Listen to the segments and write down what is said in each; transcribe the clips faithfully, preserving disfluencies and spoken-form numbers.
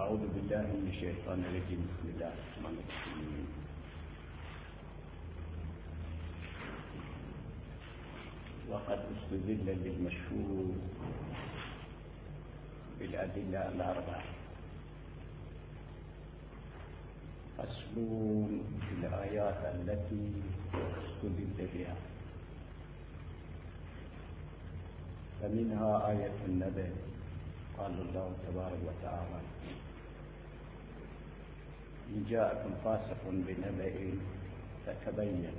أعوذ بالله من الشيطان الرجيم. بسم الله الرحمن الرحيم. وقد استدل بالمشهور بالأدلة الأربعة. فصل في الآيات التي استدل بها، فمنها آية النبأ. قال الله تبارك وتعالى: إن جاءكم فاسق بنبأ فتبين.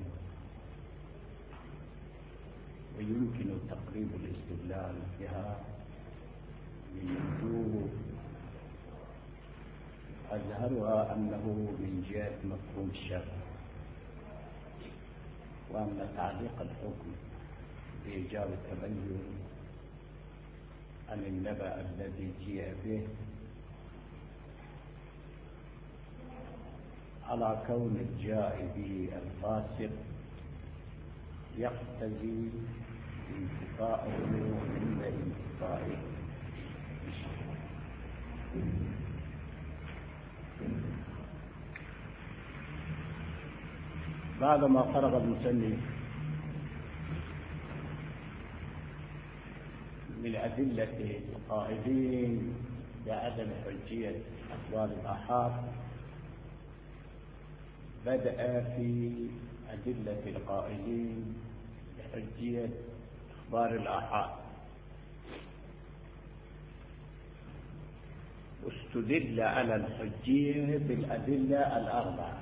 ويمكن تقريب الاستدلال بها من وجوه، أظهرها أنه من جهة مفهوم الشرع، وأن تعليق الحكم بإيجاب التبين عن النبأ الذي جاء به على كون الجاء به الفاسق يقتضي انتفاءه عند انتفائه. بعدما فرغ المصنف من أدلة القائلين بعدم حجية أخبار الآحاد، بدأ في أدلة القائلين بحجية أخبار الآحاد، واستدل على الحجية بالأدلة الأربعة،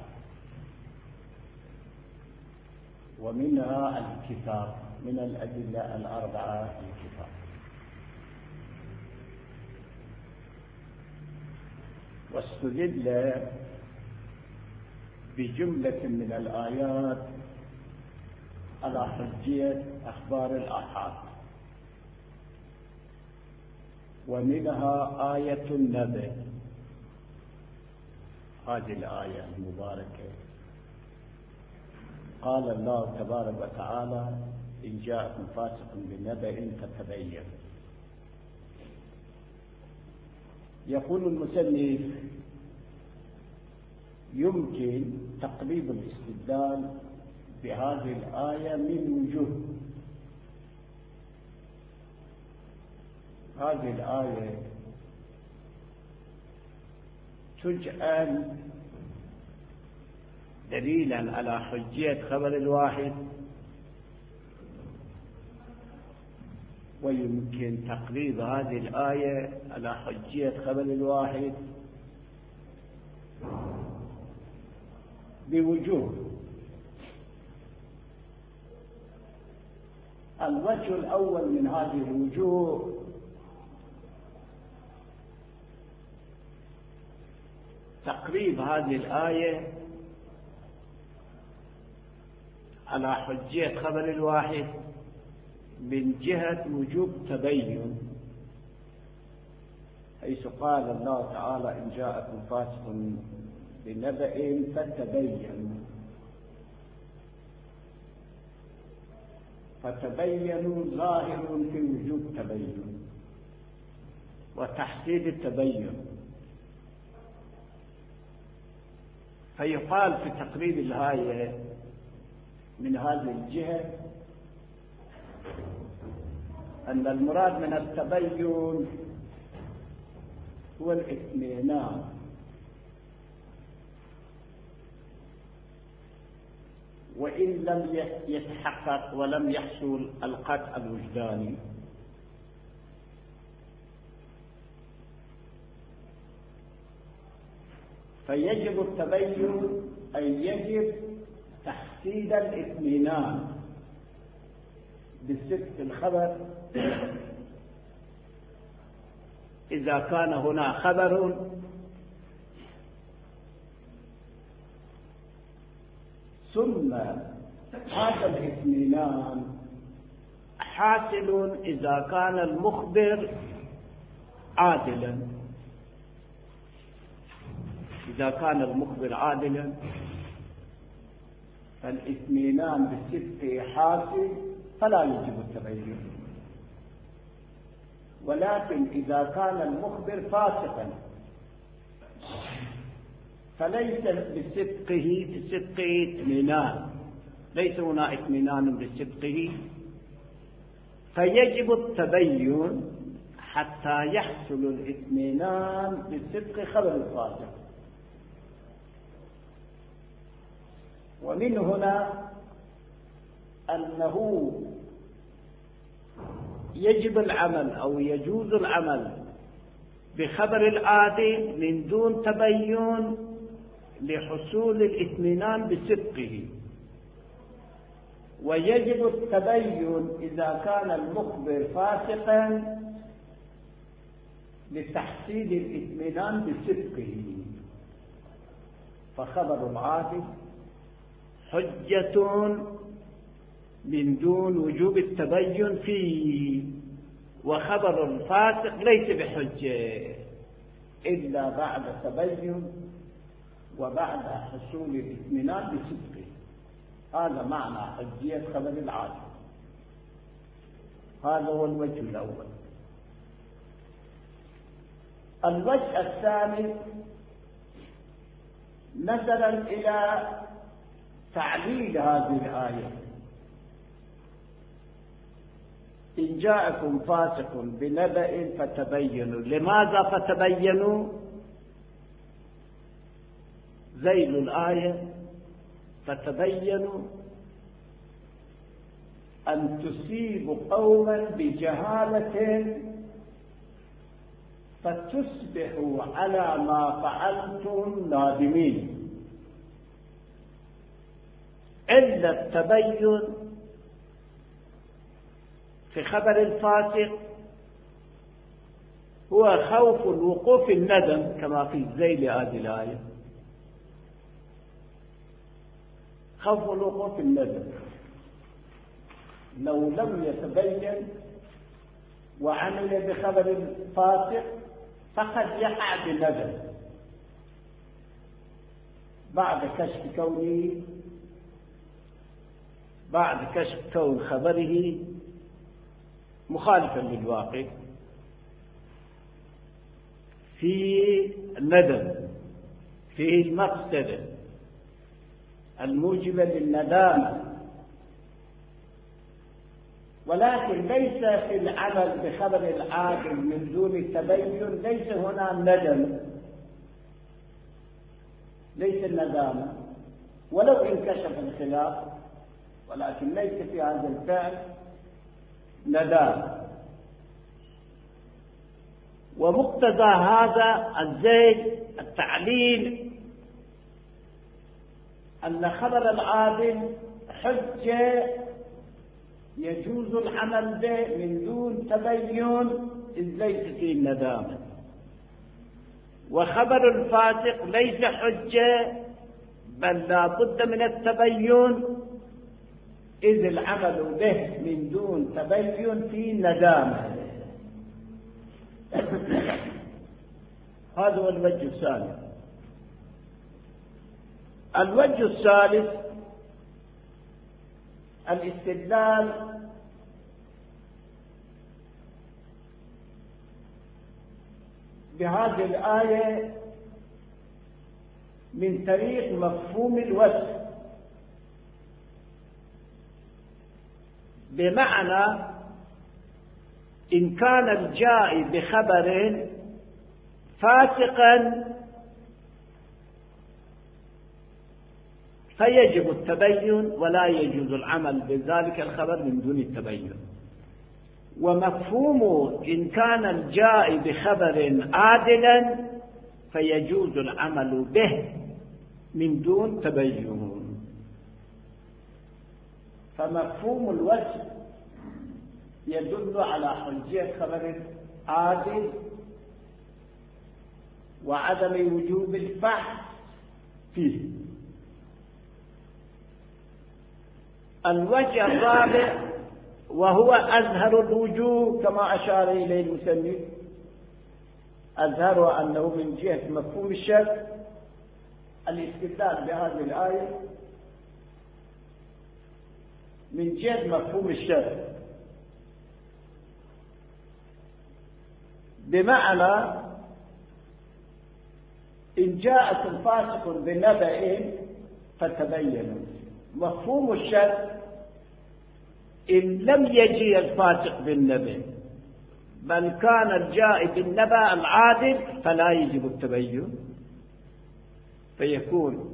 ومنها الكتاب. من الأدلة الأربعة الكتاب. واستدل بجملة من الآيات على حجية أخبار الآحاد، ومنها آية النبأ. هذه الآية المباركة قال الله تبارك وتعالى: إن جاءكم فاسق بنبأ فتبين. يقول المصنف: يمكن تقريب الاستدلال بهذه الآية من وجوه. هذه الآية تجعل دليلا على حجية خبر الواحد، ويمكن تقريب هذه الآية على حجية خبر الواحد بوجوه. الوجه الأول من هذه الوجوه تقريب هذه الآية على حجية خبر الواحد من جهة وجوب تبين، حيث قال الله تعالى: إن جاءكم فاسق بنبأ فتبين. فتبينوا ظاهر في وجوب تبين وتحصيل التبين. فيقال في تقريب الآية من هذه الجهة أن المراد من التبين هو الاطمئنان، وإن لم يتحقق ولم يحصل القطع الوجداني. فيجب التبين، أي يجب تحصيل الاطمئنان بصدق الخبر إذا كان هنا خبر ثم هذا الاطمئنان حاصل إذا كان المخبر عادلا. إذا كان المخبر عادلا فالاطمئنان بالصدق حاصل، فلا يجب التبين. ولكن إذا كان المخبر فاسقا فليس بصدقه بصدقه اطمئنان، ليس هنا اطمئنان بصدقه، فيجب التبين حتى يحصل الاطمئنان بصدق خبر الصادق. ومن هنا أنه يجب العمل أو يجوز العمل بخبر العادل من دون تبين لحصول الاطمئنان بصدقه، ويجب التبين إذا كان المخبر فاسقا لتحصيل الاطمئنان بصدقه. فخبر العادل حجة من دون وجوب التبين فيه، وخبر الفاسق ليس بحجة إلا بعد تبين وبعد حصول الاطمئنان بصدقه. هذا معنى حجية خبر العادل. هذا هو الوجه الأول. الوجه الثاني نظرا إلى تعليل هذه الآية: إن جاءكم فاسق بنبأ فتبينوا. لماذا فتبينوا؟ ذيل الآية: فتبينوا أن تصيبوا قوما بجهالة فتصبحوا على ما فعلتم نادمين. إلا التبين في خبر الفاسق هو خوف الوقوف الندم كما في ذيل هذه الآية، خوف الوقوف الندم. لو لم يتبين وعمل بخبر الفاسق فقد يقع بالندم بعد كشف كونه بعد كشف كون خبره مخالفا للواقع، فيه الندم، فيه المفسدة الموجبة للندامة. ولكن ليس في العمل بخبر العاقل من دون التبين، ليس هنا ندم، ليس الندامة ولو انكشف الخلاف، ولكن ليس في هذا الفعل ندامة. ومقتضى هذا الزيد التعليل أن خبر العادل حجة يجوز العمل به من دون تبين إذ ليس فيه الندامة، وخبر الفاسق ليس حجة بل لا بد من التبين إذ العمل به من دون تبين فيه ندامة. هذا هو الوجه الثاني. الوجه الثالث الاستدلال بهذه الآية من طريق مفهوم الوصف، بمعنى إن كان الجائي بخبر فاسقا فيجب التبين ولا يجوز العمل بذلك الخبر من دون التبين. ومفهوم إن كان الجائي بخبر عادلا فيجوز العمل به من دون تبين. فمفهوم الوجه يدل على حجية خبر عادل وعدم وجوب البحث فيه. الوجه الرابع وهو أظهر الوجوه كما أشار إليه المسلم، أظهر أنه من جهة مفهوم الشرع الاستدلال بهذه الآية من جهة مفهوم الشرع، بمعنى إن جاءكم فاسق بنبأ فتبينوا. مفهوم الشرط إن لم يجي الفاسق بالنبأ بل كان الجاء بالنبأ العادل فلا يجب التبين، فيكون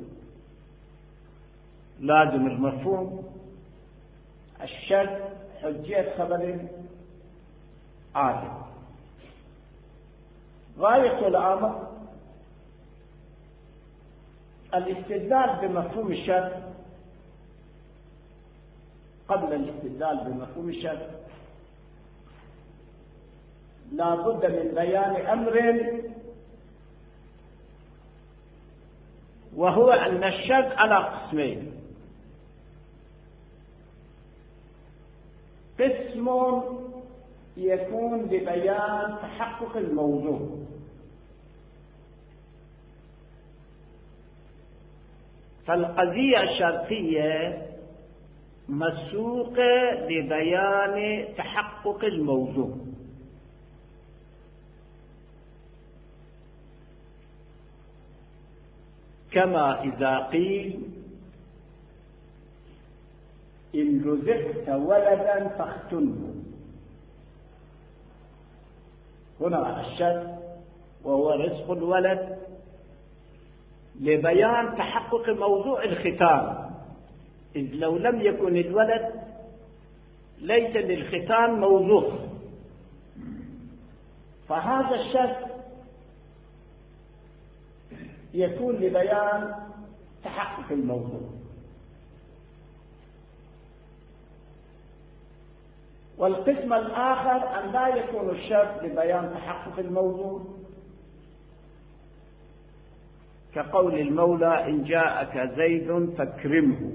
لازم المفهوم الشرط حجية خبر عادل. غاية الأمر الاستدلال بمفهوم الشرط. قبل الاستدلال بمفهوم الشرط لا بد من بيان أمر، وهو أن الشرط على قسمين: قسم يكون ببيان تحقق الموضوع، فالقضية الشرطية مسوقة لبيان تحقق الموضوع، كما إذا قيل إن رزقت ولدا فاختنه. هنا الشرط وهو رزق الولد لبيان تحقق موضوع الختان، إذ لو لم يكن الولد ليس للختان موضوع، فهذا الشرط يكون لبيان تحقق الموضوع. والقسم الآخر أن لا يكون الشرط لبيان تحقق الموضوع، كقول المولى إن جاءك زيد فاكرمه.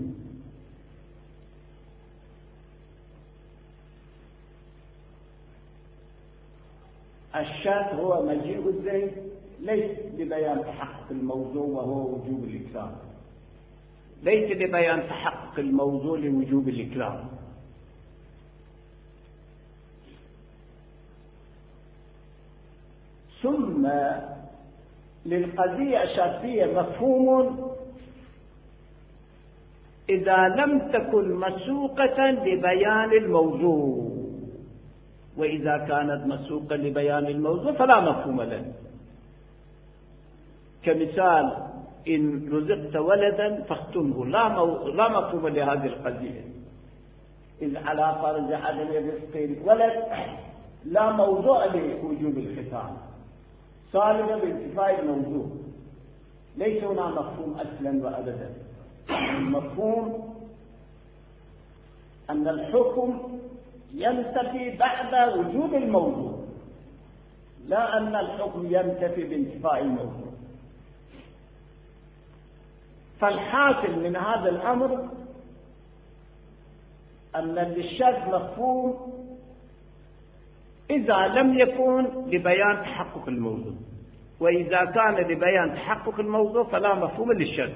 الشرط هو مجيء الزيد ليس لبيان تحقق الموضوع وهو وجوب الإكرام، ليس لبيان تحقق الموضوع لوجوب الإكرام. ثم للقضية الشرطية مفهوم إذا لم تكن مسوقة لبيان الموضوع، وإذا كانت مسوقة لبيان الموضوع فلا مفهوم له. كمثال إن رزقت ولدا فاختنه، لا, مو... لا مفهوم لهذه القضية، إذ على فرض عدم رزق الولد لا موضوع لوجوب الختان، صالبة بانتفاء الموضوع، ليس هنا مفهوم أصلا وأبدا. المفهوم أن الحكم ينتفي بعد وجود الموضوع، لا أن الحكم ينتفي بانتفاء الموضوع. فالحاصل من هذا الأمر أن للشرط مفهوم إذا لم يكن لبيان تحقق الموضوع، وإذا كان لبيان تحقق الموضوع فلا مفهوم للشرط.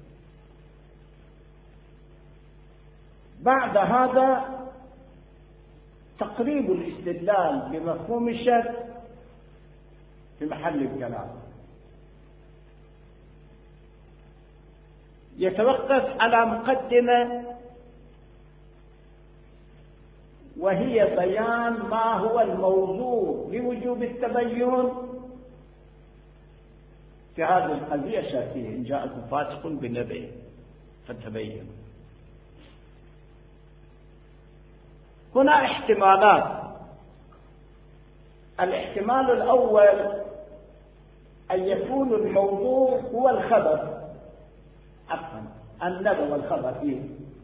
بعد هذا تقريب الاستدلال بمفهوم الشرط في محل الكلام يتوقف على مقدمة، وهي بيان ما هو الموضوع لوجوب التبين في هذه القضية الشرطية: إن جاءكم فاسق بنبأ فتبين. هنا احتمالات. الاحتمال الأول أن يكون الموضوع هو الخبر، عفوا النبأ والخبر، إيه؟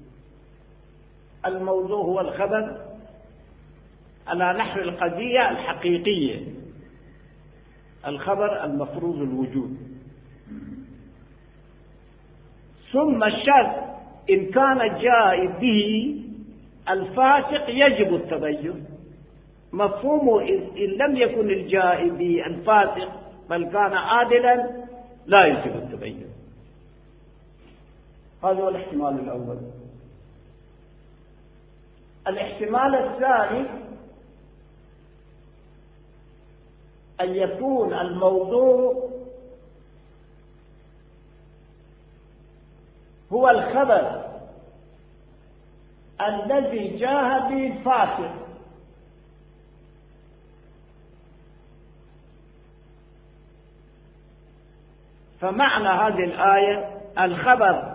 الموضوع هو الخبر على نحو القضية الحقيقية، الخبر المفروض الوجود. ثم الشرط إن كان جاء به الفاسق يجب التبين. مفهومه إن لم يكن الجاء به الفاسق بل كان عادلا لا يجب التبين. هذا هو الاحتمال الأول. الاحتمال الثاني أن يكون الموضوع هو الخبر الذي جاء به الفاسق. فمعنى هذه الآية الخبر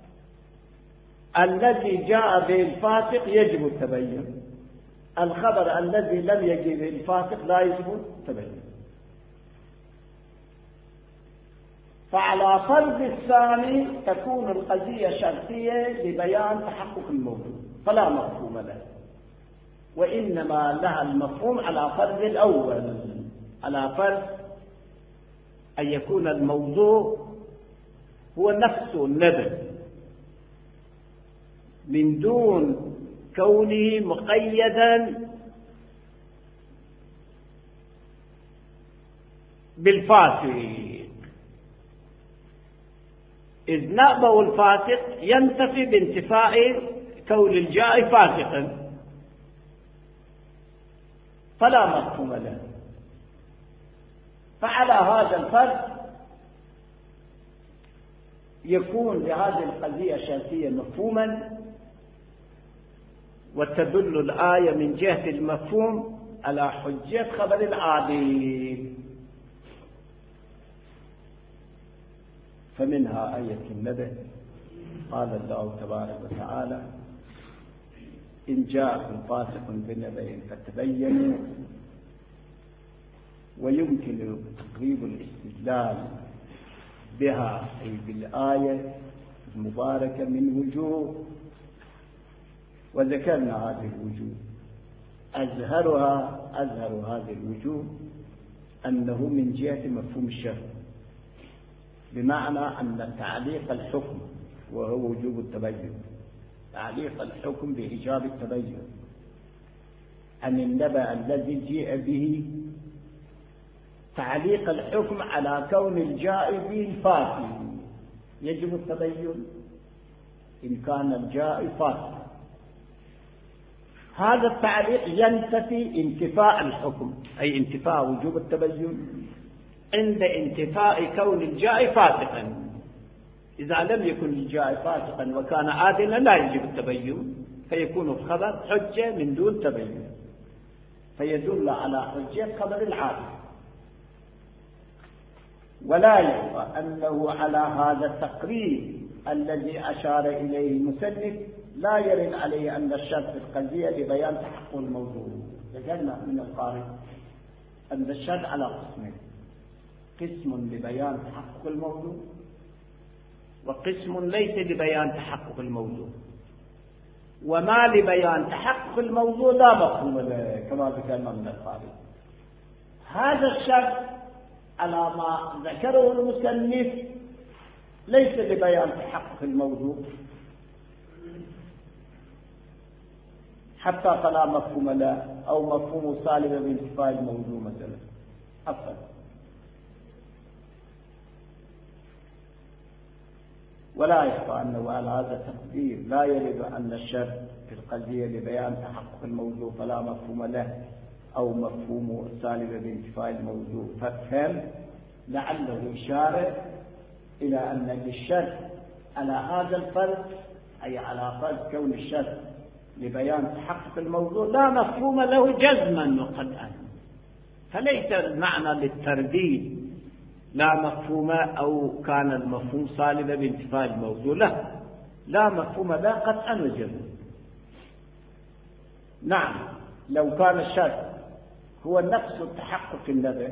الذي جاء به الفاسق يجب التبين، الخبر الذي لم يجي به الفاسق لا يجب التبين. فعلى فرض الثاني تكون القضية شرطية لبيان تحقق الموضوع فلا مفهوم له، وإنما لها المفهوم على فرض الأول، على فرض أن يكون الموضوع هو نفسه النبأ من دون كونه مقيدا بالفاسق، إذ نأبه الفاسق ينتفي بانتفاء كون الجائع فاسقا فلا مفهوم له. فعلى هذا الفرض يكون لهذه القضية شرطية مفهوما، وتدل الآية من جهة المفهوم على حجة خبر العادل. فمنها آية النبأ قال الله تبارك وتعالى إن جاءكم فاسق بنبأ فتبينوا، ويمكن تقريب الاستدلال بها أي بالآية المباركة من وجوه، وذكرنا هذه الوجوه. أزهرها أزهر هذه الوجوه أنه من جهة مفهوم الشرط، بمعنى أن تعليق الحكم وهو وجوب التبين، تعليق الحكم بإيجاب التبين عن النبأ الذي جاء به، تعليق الحكم على كون الجائع به الفاسق يجب التبين إن كان الجائع فاسق. هذا التعليق ينتفي انتفاء الحكم أي انتفاء وجوب التبين عند انتفاء كون الجائع فاسقا. إذا لم يكن الجائع فاسقا وكان عادلا لا يجب التبين، فيكون الخبر حجة من دون تبين، فيدل على حجة خبر العادل. ولا يخفى أنه على هذا التقرير الذي أشار إليه المسلم لا يرد عليه أن الشرط في القضية لبيان تحقق الموضوع. ذكرنا من القارئ أن الشرط على قسمين، قسم لبيان تحقق الموضوع وقسم ليس لبيان تحقق الموضوع. وما لبيان تحقق الموضوع لا مفهوم له كما ذكرنا من القارئ. هذا الشرط على ما ذكره المصنف ليس لبيان تحقق الموضوع حتى فلا مفهوم له أو مفهوم سالب بانتفاء الموضوع مثلا أصلا. ولا يخفى أنه على هذا التقدير لا يريد أن الشرط في القضية لبيان تحقق الموضوع فلا مفهوم له أو مفهوم سالب بانتفاء الموضوع. ففهم لعله إشارة إلى أن للشرط على هذا الفرض أي على فرض كون الشرط لبيان تحقق الموضوع لا مفهوم له جزما وقطعا، فليس المعنى للترديد لا مفهوم أو كان المفهوم سالبا بانتفاء الموضوع، لا لا مفهوم لا قطعا وجزما. نعم لو كان الشرط هو نفس التحقق النبأ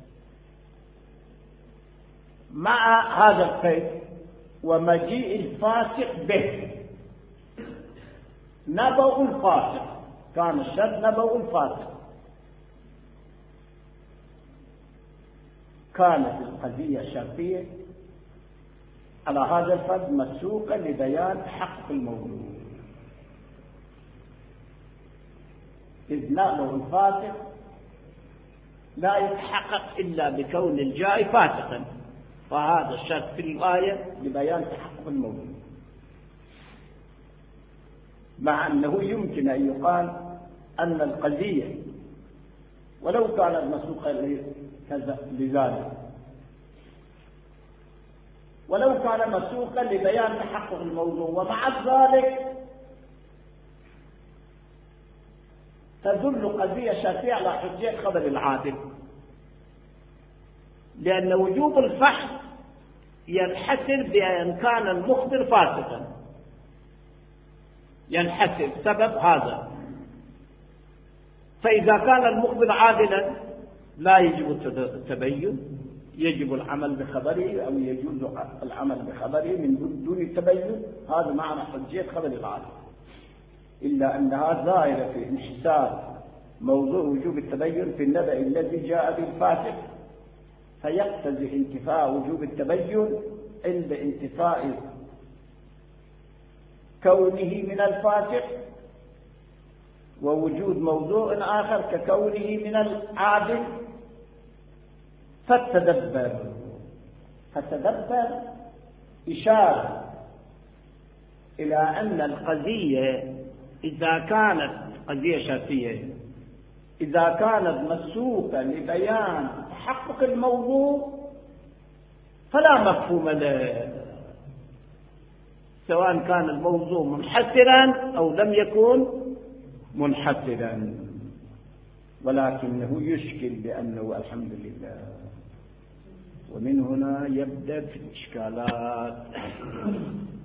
مع هذا القيد ومجيء الفاسق به، نبأ الفاسق كان الشرط نبأ الفاسق، كانت القضية الشرطية على هذا الفرض مسوقا لبيان تحقق الموضوع، إذ نبأ الفاسق لا يتحقق إلا بكون الجائع فاسقا، فهذا الشرط في الآية لبيان تحقق الموضوع. مع أنه يمكن أن يقال أن القضية ولو كانت مسوقة لذلك ولو كان مسوقا لبيان تحقق الموضوع. ومع ذلك تدل قضية شافعية على حجية خبر العادل، لأن وجوب الفحص ينحسر بأن كان المخبر فاسقا، ينحسر سبب هذا. فإذا كان المخبر عادلا لا يجب التبين، يجب العمل بخبره أو يجوز العمل بخبره من دون التبين. هذا معنى حجية خبر العادل، إلا أنها ظاهرة في انحسار موضوع وجوب التبين في النبأ الذي جاء بالفاسق، فيقتضي انتفاء وجوب التبين عند انتفاء كونه من الفاسق، ووجود موضوع آخر ككونه من العادل. فالتدبر فتدبر إشارة إلى أن القضية إذا كانت قضية شرطية، إذا كانت مسوقة لبيان تحقق الموضوع فلا مفهوم له، سواء كان الموضوع منحسرا أو لم يكن منحسرا. ولكنه يشكل بأنه الحمد لله. ومن هنا يبدأ في الإشكالات.